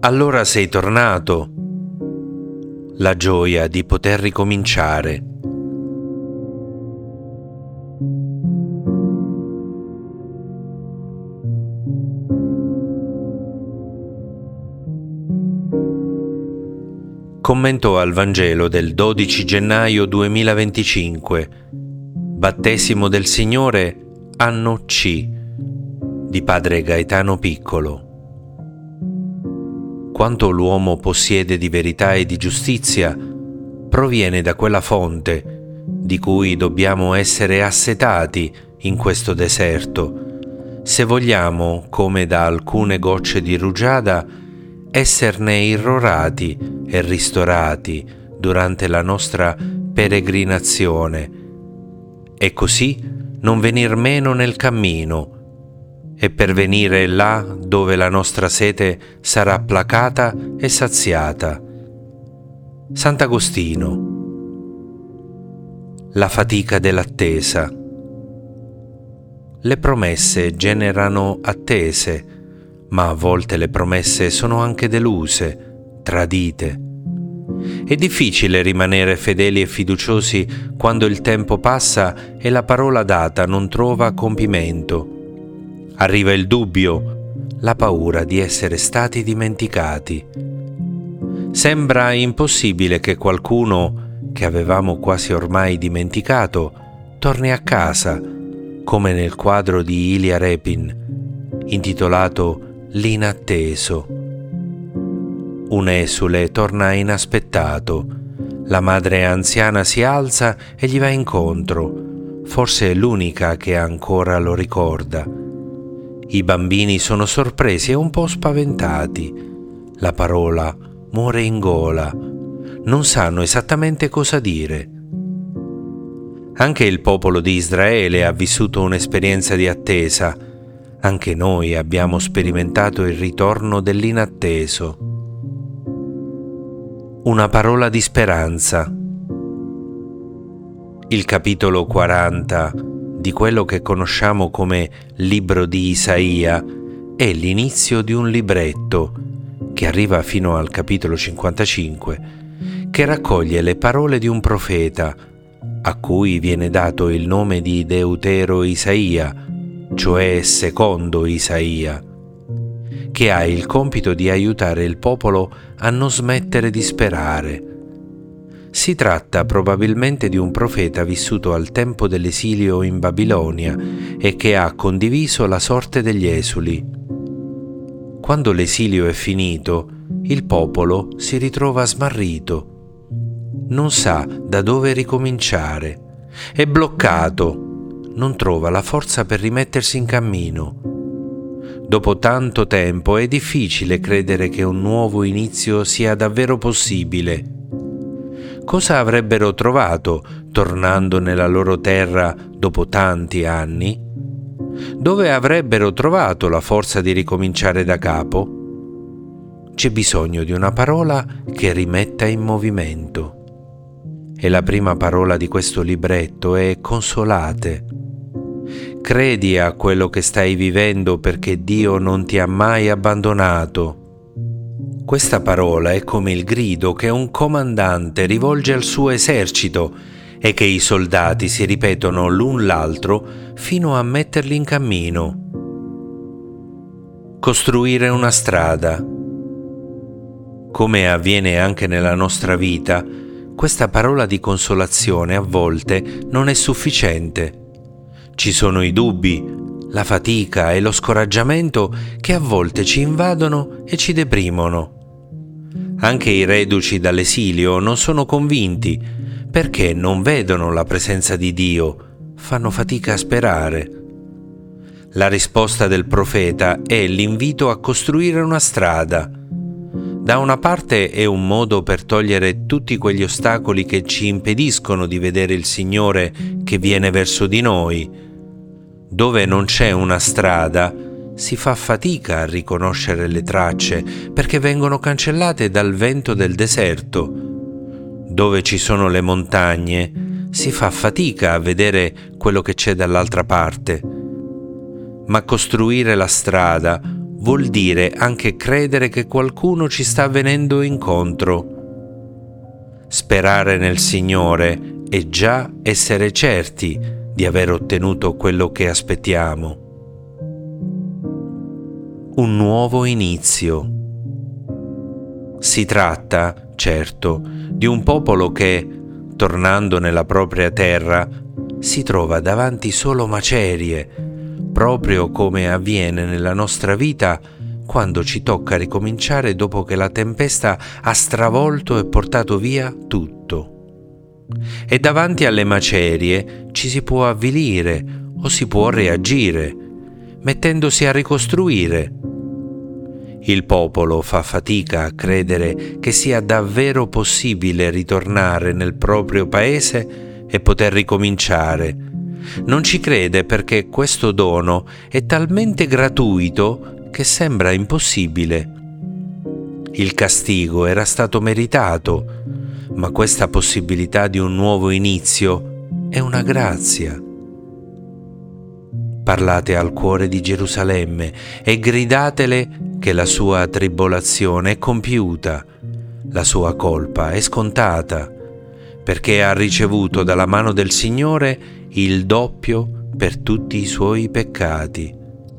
Allora sei tornato. La gioia di poter ricominciare. Commento al Vangelo del 12 gennaio 2025, Battesimo del Signore, anno C, di padre Gaetano Piccolo. Quanto l'uomo possiede di verità e di giustizia proviene da quella fonte di cui dobbiamo essere assetati in questo deserto, se vogliamo, come da alcune gocce di rugiada, esserne irrorati e ristorati durante la nostra peregrinazione e così non venir meno nel cammino e pervenire là dove la nostra sete sarà placata e saziata. Sant'Agostino. La fatica dell'attesa. Le promesse generano attese, ma a volte le promesse sono anche deluse, tradite. È difficile rimanere fedeli e fiduciosi quando il tempo passa e la parola data non trova compimento. Arriva il dubbio, la paura di essere stati dimenticati. Sembra impossibile che qualcuno, che avevamo quasi ormai dimenticato, torni a casa, come nel quadro di Ilya Repin, intitolato L'inatteso. Un esule torna inaspettato, la madre anziana si alza e gli va incontro, forse è l'unica che ancora lo ricorda. I bambini sono sorpresi e un po' spaventati. La parola muore in gola. Non sanno esattamente cosa dire. Anche il popolo di Israele ha vissuto un'esperienza di attesa. Anche noi abbiamo sperimentato il ritorno dell'inatteso. Una parola di speranza. Il capitolo 40 di quello che conosciamo come Libro di Isaia è l'inizio di un libretto che arriva fino al capitolo 55, che raccoglie le parole di un profeta a cui viene dato il nome di Deutero Isaia, cioè secondo Isaia, che ha il compito di aiutare il popolo a non smettere di sperare. Si tratta probabilmente di un profeta vissuto al tempo dell'esilio in Babilonia e che ha condiviso la sorte degli esuli. Quando l'esilio è finito, il popolo si ritrova smarrito. Non sa da dove ricominciare. È bloccato. Non trova la forza per rimettersi in cammino. Dopo tanto tempo è difficile credere che un nuovo inizio sia davvero possibile. Cosa avrebbero trovato tornando nella loro terra dopo tanti anni? Dove avrebbero trovato la forza di ricominciare da capo? C'è bisogno di una parola che rimetta in movimento. E la prima parola di questo libretto è consolate. Credi a quello che stai vivendo perché Dio non ti ha mai abbandonato. Questa parola è come il grido che un comandante rivolge al suo esercito e che i soldati si ripetono l'un l'altro fino a metterli in cammino. Costruire una strada. Come avviene anche nella nostra vita, questa parola di consolazione a volte non è sufficiente. Ci sono i dubbi, la fatica e lo scoraggiamento che a volte ci invadono e ci deprimono. Anche i reduci dall'esilio non sono convinti perché non vedono la presenza di Dio, fanno fatica a sperare. La risposta del profeta è l'invito a costruire una strada. Da una parte è un modo per togliere tutti quegli ostacoli che ci impediscono di vedere il Signore che viene verso di noi. Dove non c'è una strada, si fa fatica a riconoscere le tracce perché vengono cancellate dal vento del deserto. Dove ci sono le montagne, si fa fatica a vedere quello che c'è dall'altra parte. Ma costruire la strada vuol dire anche credere che qualcuno ci sta venendo incontro. Sperare nel Signore è già essere certi di aver ottenuto quello che aspettiamo. Un nuovo inizio. Si tratta, certo, di un popolo che, tornando nella propria terra, si trova davanti solo macerie, proprio come avviene nella nostra vita quando ci tocca ricominciare dopo che la tempesta ha stravolto e portato via tutto. E davanti alle macerie ci si può avvilire o si può reagire, mettendosi a ricostruire. Il popolo fa fatica a credere che sia davvero possibile ritornare nel proprio paese e poter ricominciare. Non ci crede perché questo dono è talmente gratuito che sembra impossibile. Il castigo era stato meritato, ma questa possibilità di un nuovo inizio è una grazia. Parlate al cuore di Gerusalemme e gridatele che la sua tribolazione è compiuta, la sua colpa è scontata, perché ha ricevuto dalla mano del Signore il doppio per tutti i suoi peccati.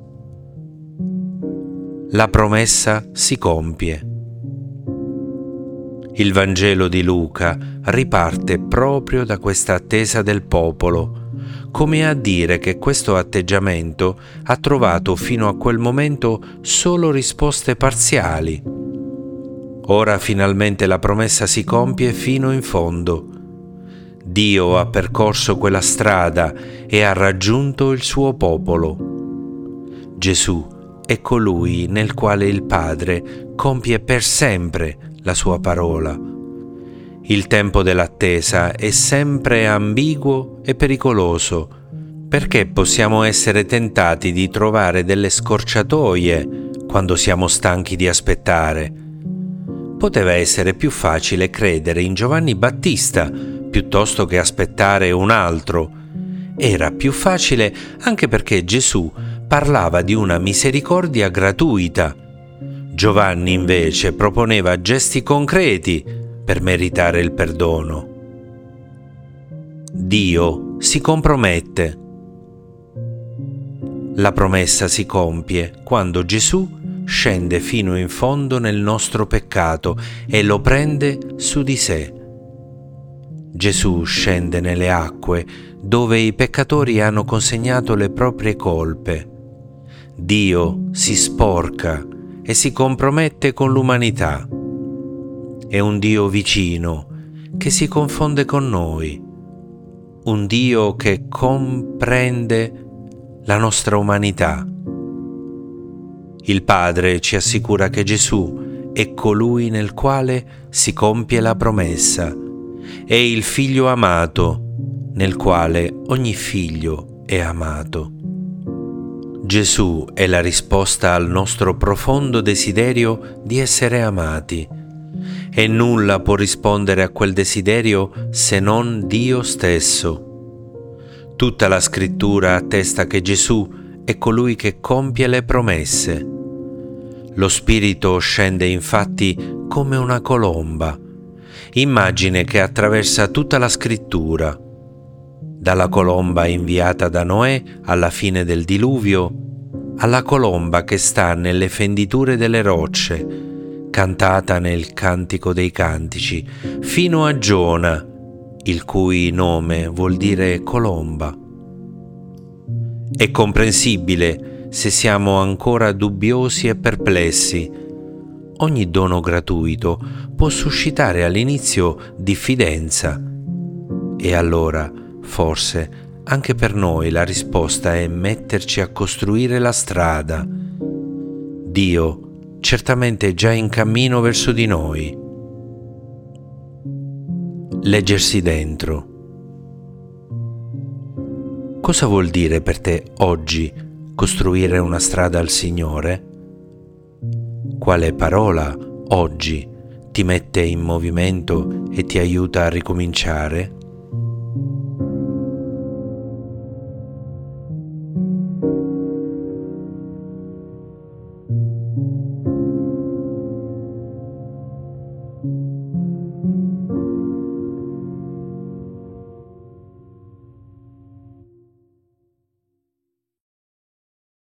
La promessa si compie. Il Vangelo di Luca riparte proprio da questa attesa del popolo, come a dire che questo atteggiamento ha trovato fino a quel momento solo risposte parziali. Ora finalmente la promessa si compie fino in fondo. Dio ha percorso quella strada e ha raggiunto il suo popolo. Gesù è colui nel quale il Padre compie per sempre la sua parola. Il tempo dell'attesa è sempre ambiguo e pericoloso, perché possiamo essere tentati di trovare delle scorciatoie quando siamo stanchi di aspettare. Poteva essere più facile credere in Giovanni Battista piuttosto che aspettare un altro. Era più facile anche perché Gesù parlava di una misericordia gratuita. Giovanni invece proponeva gesti concreti per meritare il perdono. Dio si compromette. La promessa si compie quando Gesù scende fino in fondo nel nostro peccato e lo prende su di sé. Gesù scende nelle acque dove i peccatori hanno consegnato le proprie colpe. Dio si sporca e si compromette con l'umanità. È un Dio vicino che si confonde con noi, un Dio che comprende la nostra umanità. Il Padre ci assicura che Gesù è colui nel quale si compie la promessa, è il Figlio amato, nel quale ogni figlio è amato. Gesù è la risposta al nostro profondo desiderio di essere amati, e nulla può rispondere a quel desiderio se non Dio stesso. Tutta la Scrittura attesta che Gesù è colui che compie le promesse. Lo Spirito scende infatti come una colomba, immagine che attraversa tutta la Scrittura. Dalla colomba inviata da Noè alla fine del diluvio, alla colomba che sta nelle fenditure delle rocce, cantata nel Cantico dei Cantici, fino a Giona, il cui nome vuol dire colomba. È comprensibile se siamo ancora dubbiosi e perplessi. Ogni dono gratuito può suscitare all'inizio diffidenza, e allora, forse, anche per noi la risposta è metterci a costruire la strada. Dio certamente è già in cammino verso di noi. Leggersi dentro. Cosa vuol dire per te oggi costruire una strada al Signore? Quale parola oggi ti mette in movimento e ti aiuta a ricominciare?